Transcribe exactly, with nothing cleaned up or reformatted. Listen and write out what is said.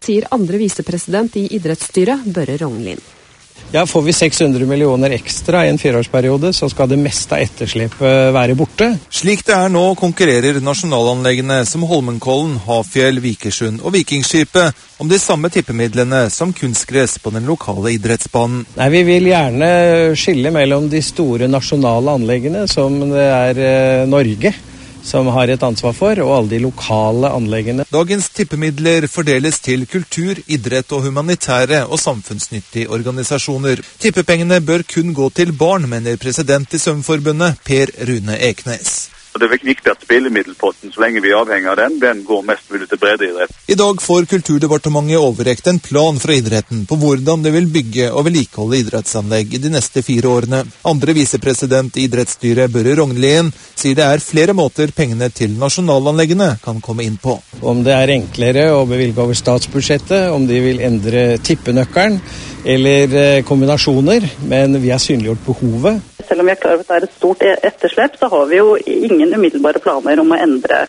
sier andre visepresident i idrettsstyret, Børre Rognlien. Ja, får vi seks hundre millioner ekstra i en fireårsperiode, så skal det meste av etterslepet være borte. Slik det er nå, konkurrerer nasjonalanleggene som Holmenkollen, Hafjell, Vikersund og Vikingskipet om de samme tippemidlene som kunstgress på den lokale idrettsbanen. Nei, vi vil gjerne skille mellom de store nasjonale anleggene, som det er eh, Norge som har et ansvar for, og alle de lokale anleggene. Dagens tippemidler fordeles til kultur, idrett og humanitære og samfunnsnyttige organisasjoner. Tippepengene bør kun gå til barn, mener president i Svømmeforbundet, Per Rune Eknes. Det er viktig at spillemiddelpotten, så lenge vi er avhengig av den, den går mest mulig til breddeidrett. I dag får Kulturdepartementet overrekt en plan fra idretten på hvordan det vil bygge og vedlikeholde idrettsanlegg i de neste fire årene. Andre visepresident i idrettsstyret, Børre Rognlien, sier det er flere måter pengene til nasjonalanleggene kan komme inn på. Om det er enklere å bevilge over statsbudsjettet, om de vil endre tippenøkkelen, eller kombinasjoner, men vi har synliggjort behovet. Selv om vi er klar over at det er et stort etterslep, så har vi jo ingen umiddelbare planer om å endre